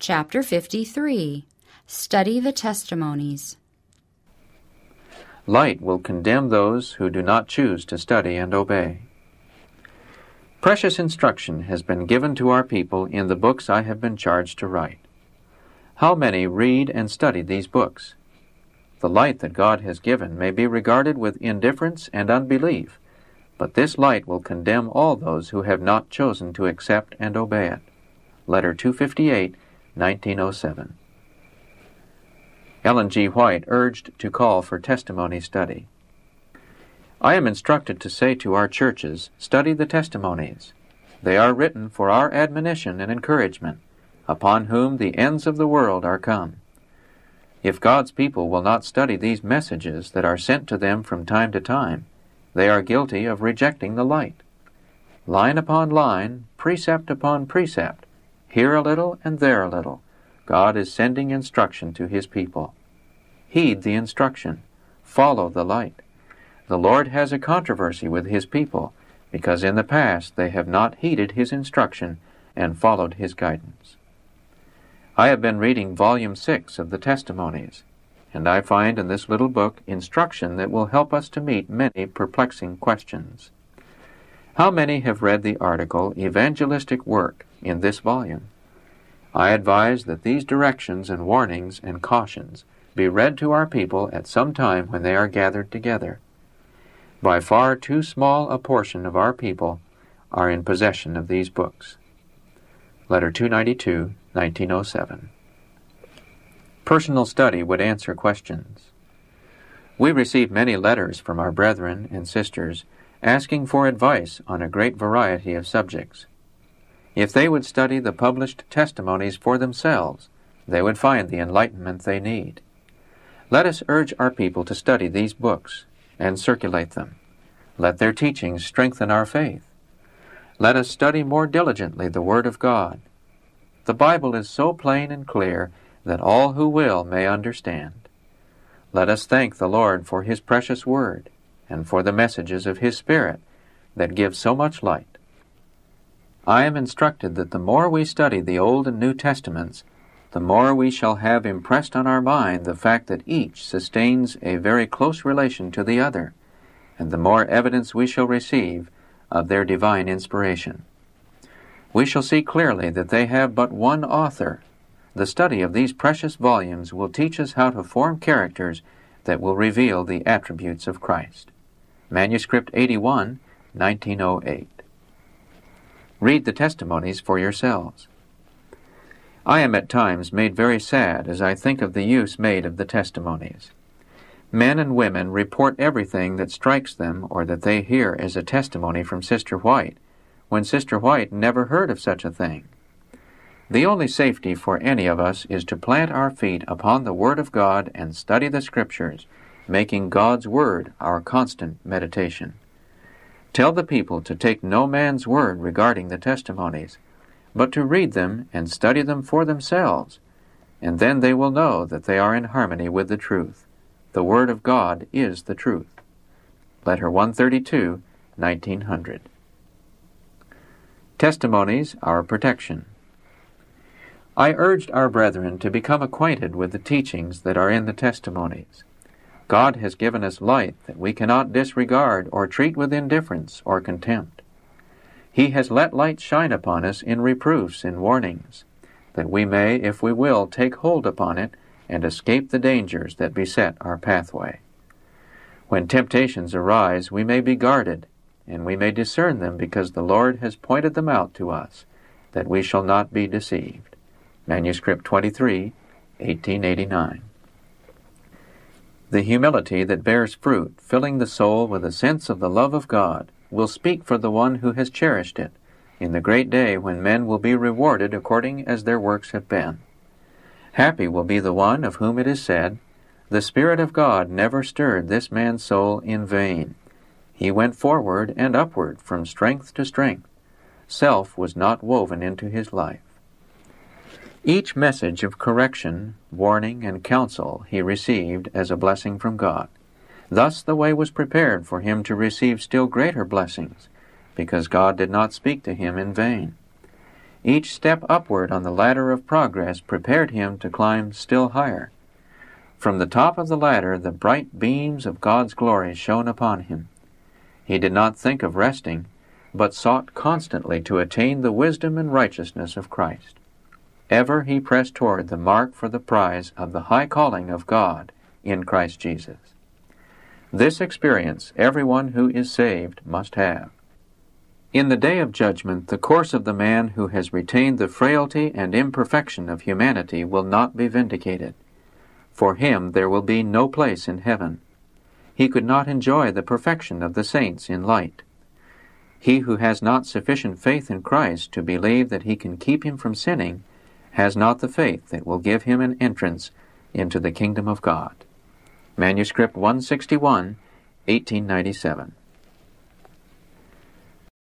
Chapter 53. Study the Testimonies. Light will condemn those who do not choose to study and obey. Precious instruction has been given to our people in the books I have been charged to write. How many read and study these books? The light that God has given may be regarded with indifference and unbelief, but this light will condemn all those who have not chosen to accept and obey it. Letter 258, 1907. Ellen G. White urged to call for testimony study. I am instructed to say to our churches, study the testimonies. They are written for our admonition and encouragement, upon whom the ends of the world are come. If God's people will not study these messages that are sent to them from time to time, they are guilty of rejecting the light. Line upon line, precept upon precept, here a little and there a little, God is sending instruction to His people. Heed the instruction. Follow the light. The Lord has a controversy with His people, because in the past they have not heeded His instruction and followed His guidance. I have been reading Volume 6 of the Testimonies, and I find in this little book instruction that will help us to meet many perplexing questions. How many have read the article Evangelistic Work in this volume? I advise that these directions and warnings and cautions be read to our people at some time when they are gathered together. By far too small a portion of our people are in possession of these books. Letter 292, 1907. Personal study would answer questions. We receive many letters from our brethren and sisters asking for advice on a great variety of subjects. If they would study the published testimonies for themselves, they would find the enlightenment they need. Let us urge our people to study these books and circulate them. Let their teachings strengthen our faith. Let us study more diligently the Word of God. The Bible is so plain and clear that all who will may understand. Let us thank the Lord for His precious Word and for the messages of His Spirit that give so much light. I am instructed that the more we study the Old and New Testaments, the more we shall have impressed on our mind the fact that each sustains a very close relation to the other, and the more evidence we shall receive of their divine inspiration. We shall see clearly that they have but one author. The study of these precious volumes will teach us how to form characters that will reveal the attributes of Christ. Manuscript 81, 1908. Read the testimonies for yourselves. I am at times made very sad as I think of the use made of the testimonies. Men and women report everything that strikes them or that they hear as a testimony from Sister White, when Sister White never heard of such a thing. The only safety for any of us is to plant our feet upon the Word of God and study the Scriptures, making God's Word our constant meditation. Tell the people to take no man's word regarding the testimonies, but to read them and study them for themselves, and then they will know that they are in harmony with the truth. The Word of God is the truth. Letter 132, 1900. Testimonies, our protection. I urged our brethren to become acquainted with the teachings that are in the testimonies. God has given us light that we cannot disregard or treat with indifference or contempt. He has let light shine upon us in reproofs and warnings, that we may, if we will, take hold upon it and escape the dangers that beset our pathway. When temptations arise, we may be guarded, and we may discern them because the Lord has pointed them out to us, that we shall not be deceived. Manuscript 23, 1889. The humility that bears fruit, filling the soul with a sense of the love of God, will speak for the one who has cherished it, in the great day when men will be rewarded according as their works have been. Happy will be the one of whom it is said, "The Spirit of God never stirred this man's soul in vain. He went forward and upward from strength to strength. Self was not woven into his life." Each message of correction, warning, and counsel he received as a blessing from God. Thus the way was prepared for him to receive still greater blessings, because God did not speak to him in vain. Each step upward on the ladder of progress prepared him to climb still higher. From the top of the ladder the bright beams of God's glory shone upon him. He did not think of resting, but sought constantly to attain the wisdom and righteousness of Christ. Ever he pressed toward the mark for the prize of the high calling of God in Christ Jesus. This experience everyone who is saved must have. In the day of judgment, the course of the man who has retained the frailty and imperfection of humanity will not be vindicated. For him there will be no place in heaven. He could not enjoy the perfection of the saints in light. He who has not sufficient faith in Christ to believe that he can keep him from sinning has not the faith that will give him an entrance into the kingdom of God. Manuscript 161, 1897.